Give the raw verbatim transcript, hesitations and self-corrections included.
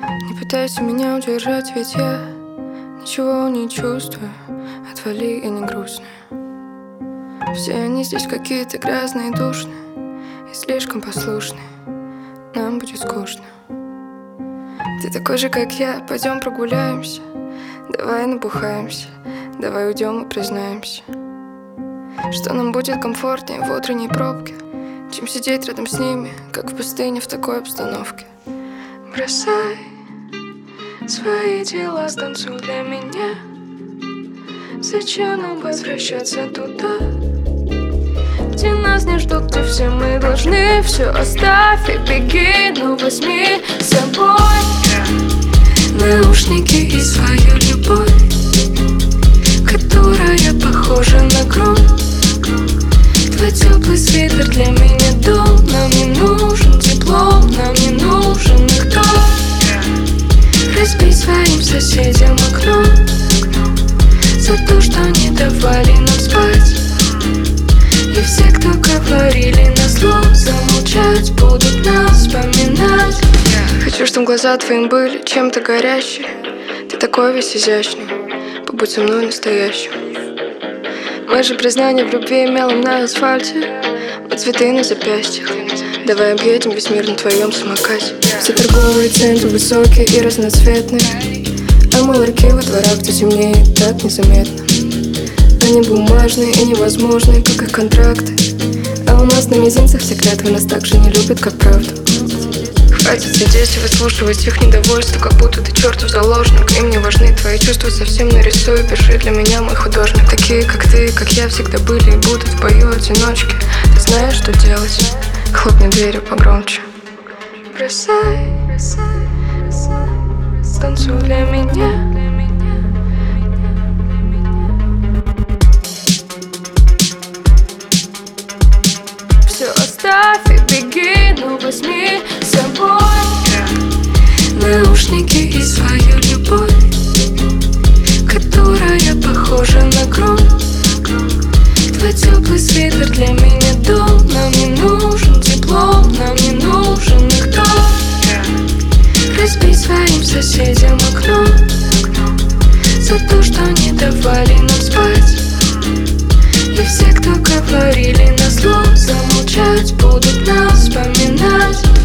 Не пытайся меня удержать, ведь я ничего не чувствую. Отвали, я не грустная. Все они здесь какие-то грязные, душные и слишком послушные. Нам будет скучно. Ты такой же, как я, пойдем прогуляемся. Давай набухаемся, давай уйдем и признаемся, что нам будет комфортнее в утренней пробке, чем сидеть рядом с ними, как в пустыне в такой обстановке. Бросай свои дела, станцуй для меня. Зачем нам возвращаться туда, где нас не ждут, где все мы должны? Все оставь и беги, но возьми с собой наушники и свою любовь, которая похожа на гром. Твой теплый свитер для меня дом. Нам не нужен диплом, нам не нужен никто. Разбей своим соседям окно за то, что не давали нам спать. И все, кто говорили на зло, замолчать будут нас вспоминать. Хочу, чтобы глаза твоим были чем-то горящие. Ты такой весь изящный, побудь со мной настоящим. Мы же признание в любви мелом на асфальте, мы цветы на запястьях. Давай объедем весь мир на твоем самокате. Все торговые центры высокие и разноцветные, а мы ларьки во дворах, где темнеет так незаметно. Они бумажные и невозможные, как их контракты. А у нас на мизинцах все клятвы, нас так же не любят, как правду. Хватит сидеть и выслушивать их недовольство, как будто ты чертов заложник. Им не важны твои чувства, совсем нарисуй, пиши для меня, мой художник. Такие, как ты, как я, всегда были и будут в бою одиночки. Ты знаешь, что делать? Хлопни дверью погромче. Бросай, бросай, бросай, танцуй для меня. Все оставь и беги, но возьми с собой наушники и свою любовь, которая похожа на гром. Твой теплый свитер для меня дом. Нам не нужен диплом, нам не нужен никто. Разбей своим соседям окно за то, что не давали нам спать. И все, кто говорили на зло, замолчать будут нас вспоминать.